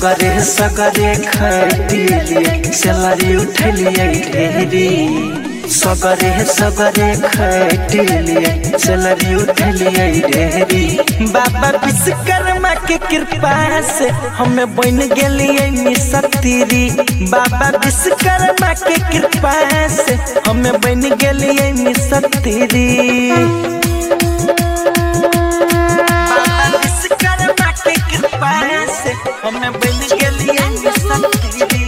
सगरे सगरे खटिले सैलरी उठलिए ढेरी सगरे सगरे खटिले सैलरी उठलिए ढेरी बाबा विश्वकर्मा के कृपा से हमें बन गेलिए मिसतीरी बाबा विश्वकर्मा के कृपा से हमें बन गेलिए मिसतीरी हमें बन गेलिए मिसतीरी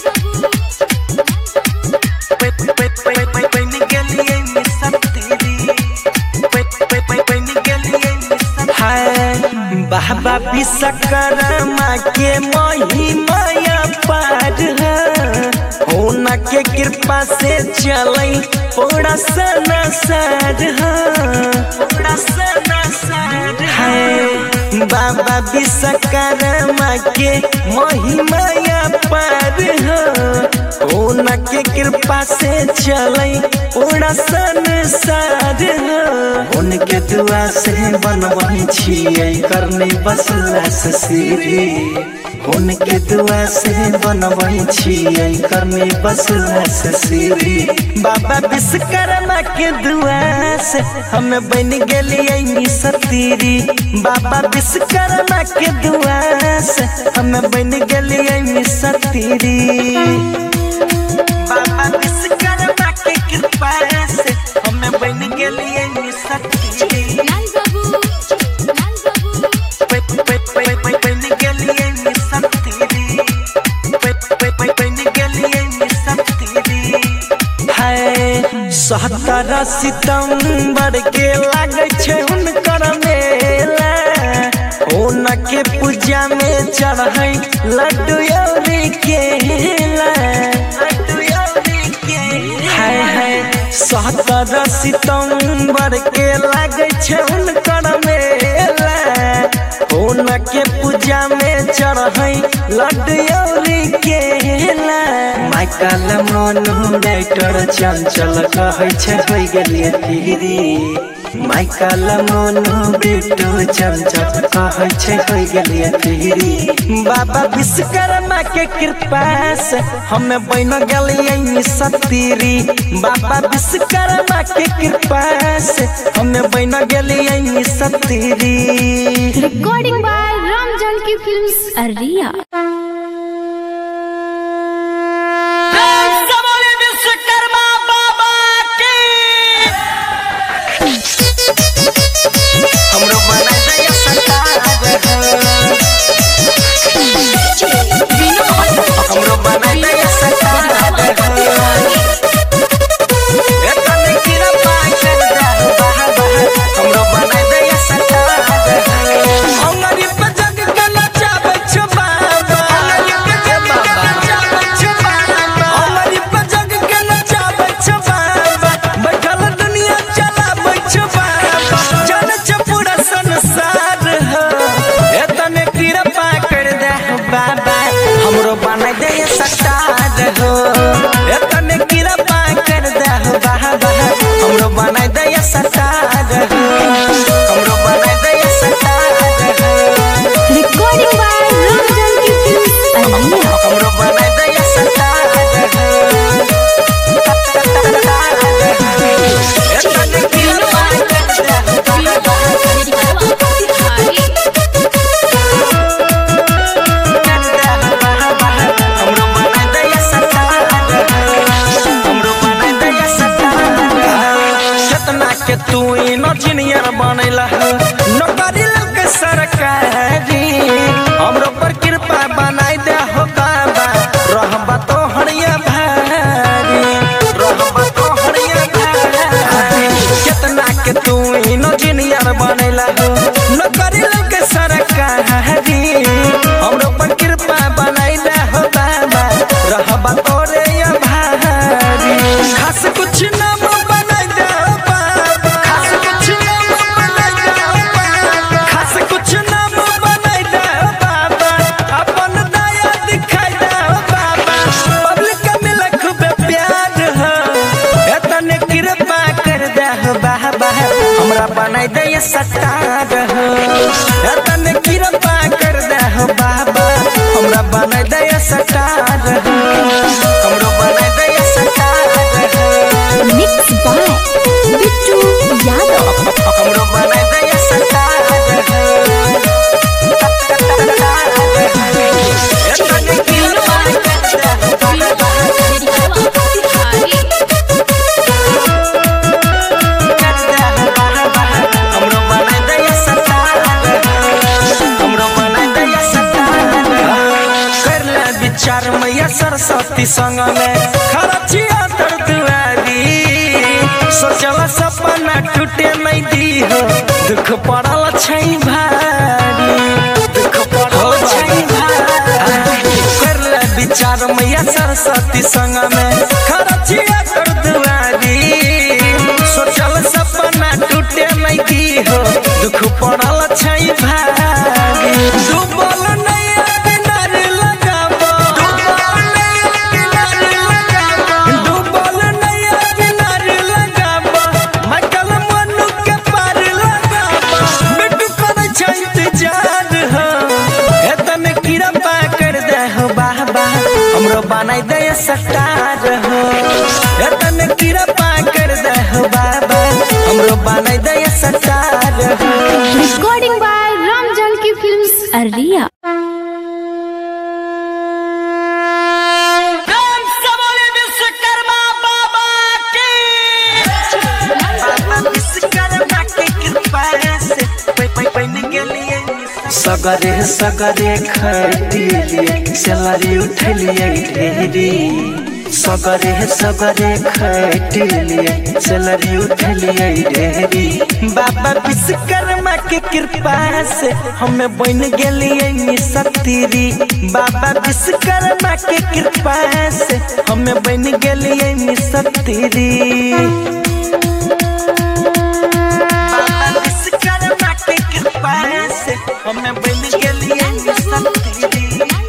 बन गेलिए मिसतीरी बन गेलिए मिसतीरी बाबा विश्वकर्मा के महिमा पार है होना के कृपा से चले पूरा संसार पूरा संसार है बाबा विश्वकर्मा के महिमा पार हो उनके के कृपा से चले पूरा संसार हो उनके दुआ से बनबही छिए करने बसला सीरी उनके दुआ से बनबही छिए करने बसला सीरी बाबा विश्वकर्मा के दुआ से हमें बन गेलिए मिसतीरी बाबा विश्वकर्मा के दुआ से हमें बन गेलिए मिसतीरी बाबा विश्वकर्मा के कृपा से हमें बन गेलिए मिसतीरी बन गेलिए मिसतीरी बन गेलिए मिसतीरी है 17 सितंबर के लागे छे उनकर मेला उनके पूजा में चढ़े लड्डू और केला है 17 सितंबर के लागे छे उनकर मेला उनके पूजा में चढ़े लड्डू और केला माइकल मोनू डाइटर चंचल कहे छे हो गेलिए फिरी माइकल मोनू बिट्टू चंचल कहे छे हो गेलिए फिरी बाबा विश्वकर्मा के कृपा से हमें बन गेलिए मिसतीरी बाबा विश्वकर्मा के कृपा से हमें बन गेलिए मिसतीरी recording by Ram Janaki films Ariya तू इंजीनियर बनैला नौकरी लग सरकारी हमरो पर कृपा बनाई दे हो बाबा रहबा तो हरिया भारी रहबा तो हरिया भारी कितना के तू इंजीनियर बनैला नौकरी लग सरकारी हमरो पर कृपा बनाई दे हो बाबा रहबा तो रे भारी खास कुछ ना बनाई दे सटार हो तने कृपा कर दे हो बाबा हमरा बनाए दे स्टार हो, हमरो बनाए दे स्टार हो। Mix by Bittu Yadav. हमरो बनाए दे स्टार हो। चार मैया सरस्वती संग में खरचिया तर दुआरी, सोचला सपना टूटे नहीं दी हो, दुख पड़ल छई भारी, दुख पड़ल छई भारी। करला विचार मैया सरस्वती संग में खरचिया तर दुआरी, सोचल सपना टूटे नहीं दी हो, दुख पड़ल छई भारी। डूबल बनाई दे स्टार हो, तने कीड़ा पा कर दे हो बाबा, हमरो बनाई दे स्टार हो। Recording by Ram Janaki films Ariya. Vishwakarma बाबा की, बाबा विश्वकर्मा की कृपा से बन गेलिए सगरे सगरे खटिलिए, सलरी उठलिए ढेरी, सगरे सगरे खटिलिए, सलरी उठलिए ढेरी। बाबा विश्वकर्मा के कृपा से हमें बन गेलिए मिसतीरी, बाबा विश्वकर्मा के कृपा से हमें बन गेलिए मिसतीरी। हमें बन गेलिए मिसतीरी,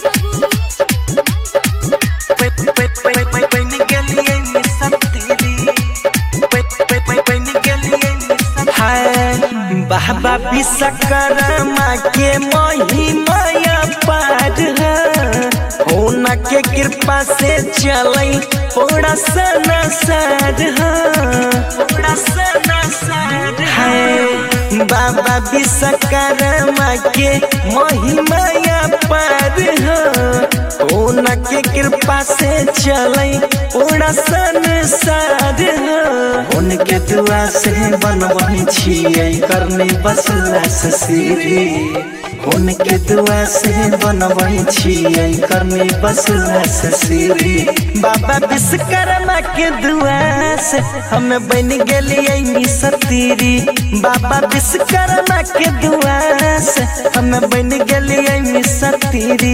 बन गेलिए मिसतीरी, बन गेलिए मिसतीरी। हाय बाबा विश्वकर्मा के महिमा पार है, होना के कृपा से चलै पूरा संसार है, पूरा संसार है। बाबा विश्वकर्मा के महिमा पार हो, उनके कृपा से चले पूरा संसार हो। उनके दुआ से बनबही छियै करने बसला से सीरी, उनके दुआ से बनबही छियै करने बसला से सीरी। बाबा विश्वकर्मा के दुआ से हमें बन गेलिए मिसतीरी, बाबा विश्वकर्मा के दुआ से हमें बन गेलिए मिसतीरी।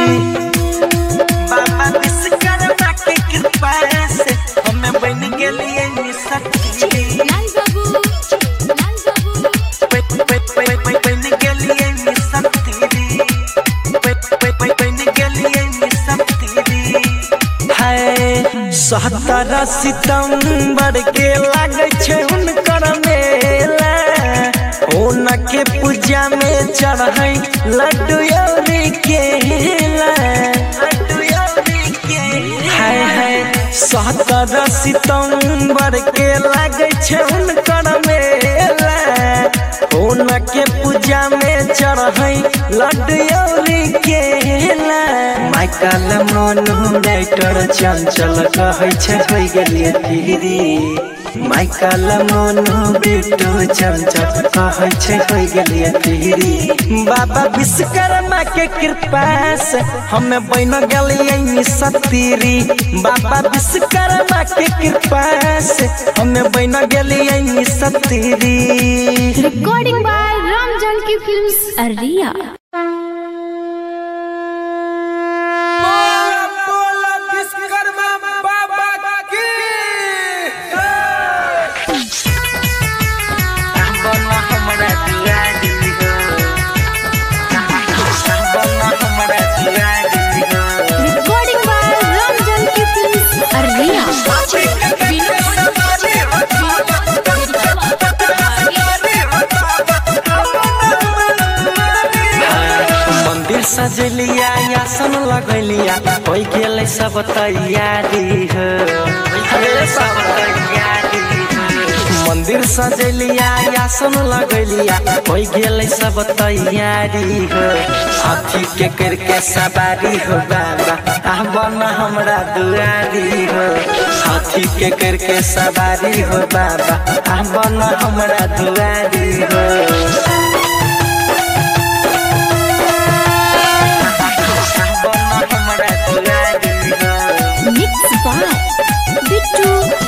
बाबा विश्वकर्मा के कृपा से हमें बन गेलिए मिसतीरी, बन गेलिए मिसतीरी, बन गेलिए मिसतीरी। हाय 17 सितंबर के लागे छे उनकर मेला, उनके पूजा में चढ़ै लड्डू औरी केला, लड्डू औरी केला। हाय हाय 17 सितंबर के लागे छे उनकर मेला, उनके पूजा में चढ़ै लड्डू औरी केला। माइकल मोनू राइटर चंचल कहै छे होइ गेलिए पीरी, माइकल मोनू बिट्टू चंचल कहै छे होइ गेलिए पीरी। बाबा विश्वकर्मा के कृपा से हमें बन गेलिए मिसतीरी, बाबा विश्वकर्मा के कृपा से हमें बन गेलिए मिसतीरी। Recording by Ram Janaki films Ariya. Recording by Ram Janaki films Ariya. सजलिया आसन लगलिया हो गेलै सब तैयारी हो सब तैयारी मंदिर सजलिया आसन लगलिया हो गेलै सब तैयारी हो हाथी के करके सवारी हो बाबा बन हमरा दुआरी हो हाथी के करके सवारी हो बाबा बन हमरा दुआरी हो Mixed by Bittu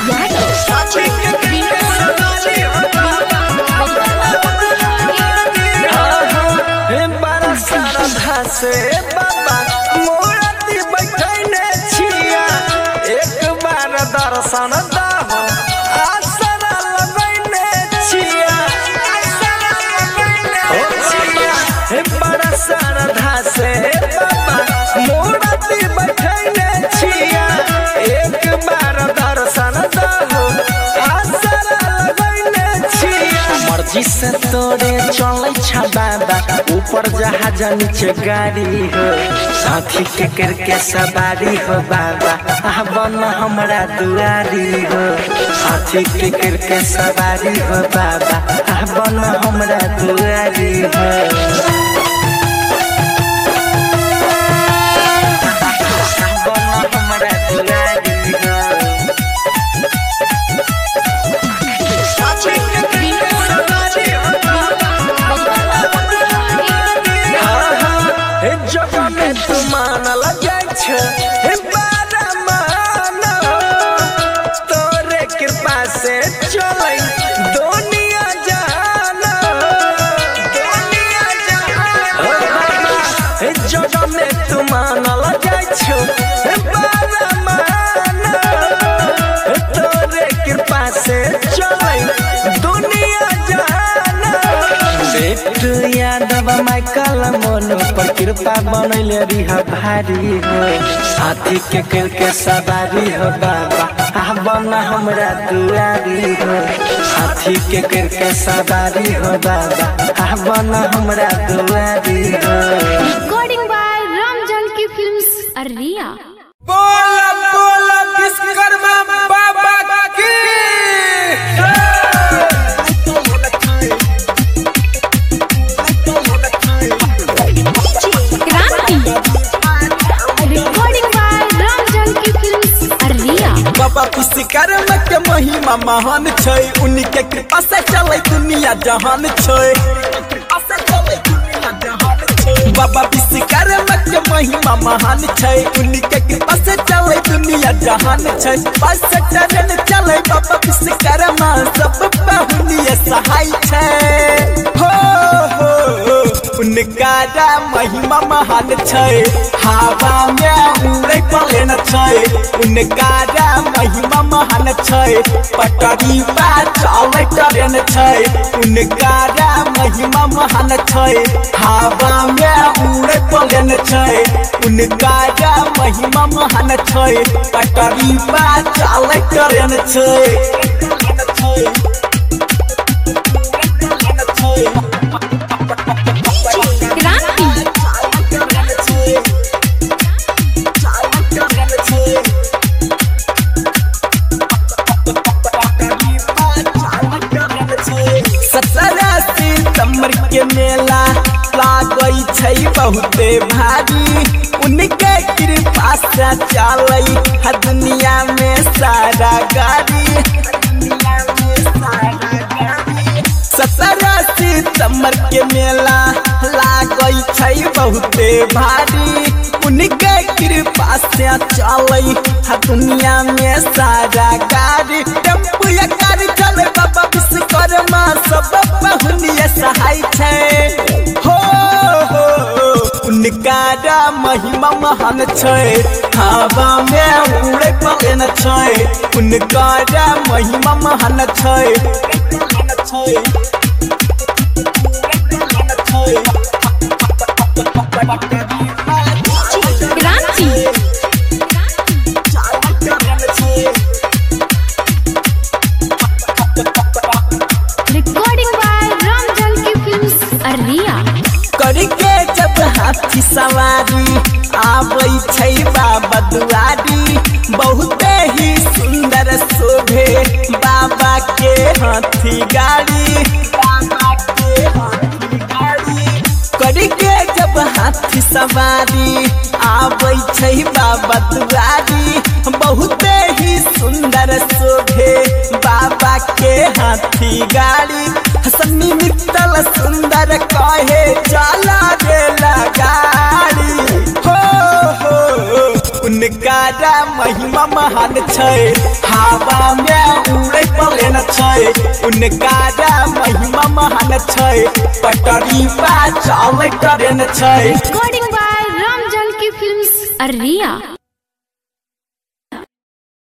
बड़ा श्रद्धा से बाबा मूर्ति बैठने छिया एक बार दर्शन दहो आसरा लगने छिया बड़ा श्रद्धा से बाबा मूर्ति बैठने छिया एक बार दर्शन दहो आसरा लगने छिया मर्जी से तोरे चलै छ बाबा ऊपर जहाज नीचे गाड़ी हो साथी के करके सवारी हो बाबा बन हमरा दुआरी हो साथी के करके सवारी हो बाबा बन हमरा दुआरी हो जगह में तू मानल जाइ छ बारा मानो तोरे कृपा से चलै दुनिया जानो जगह में तू मानल जाइ छ बारा मानो तोरे कृपा से चलै दुनिया जानो बेटू यादव माइकल मोनू पर कृपा बनैले रिहा भारी हो हाथी के करके सवारी हो बाबा बन हमरा दुआरी हो हाथी के करके सवारी हो बाबा बन हमरा दुआरी हो Recording by Ram Janki Films, Arria. बोला बोला विश्वकर्मा बाबा की Kranti. Recording by Ram Janki Films, Arria. बाबा विश्वकर्मा के महिमा महान छै उनके कृपा से चले दुनिया जहान छै बाबा विश्वकर्मा के महिमा महान छै उनके कृपा से चले दुनिया जहान छै बस चरण चले बाबा विश्वकर्मा सब बहुनिय सहाय छै हो उनका महिमा महान छै हवा में उड़ै पलेन छै उनका महिमा महान छै पटरी पे चलै ट्रेन छै उनका महिमा महान छै हवा में उड़ै पलेन छै उनका महिमा महान छै पटरी पे चलै ट्रेन छै Kranti. के मेला लागै छै बहुते भारी उनके कृपा से चलै है दुनिया में सारा गाड़ी 17 सितंबर के मेला लागै छै बहुते भारी उनके कृपा से चलै है दुनिया में सारा गाड़ी टेम्पू या गाड़ी चले बाबा विश्वकर्मा सब बहुनिय सहाय छै हो उनका महिमा महान छै हवा में उड़ै पलेन छै उनका महिमा महान छै Kranti. Recording by Ram Janki Films, Arria. करके जब हाथी सवार हाथी सवारी आबै छै बाबा दुआरी बहुत ही सुंदर शोभे बाबा के हाथी गाड़ी सन्नी मित्तल सुंदर कहे चला रेला गाड़ी हो उनका महिमा महान छै हवा में उड़े पलेन छै उनका महिमा महान छै पटरी पा चले ट्रेन छै Recording by Ram Janki Films, Arria.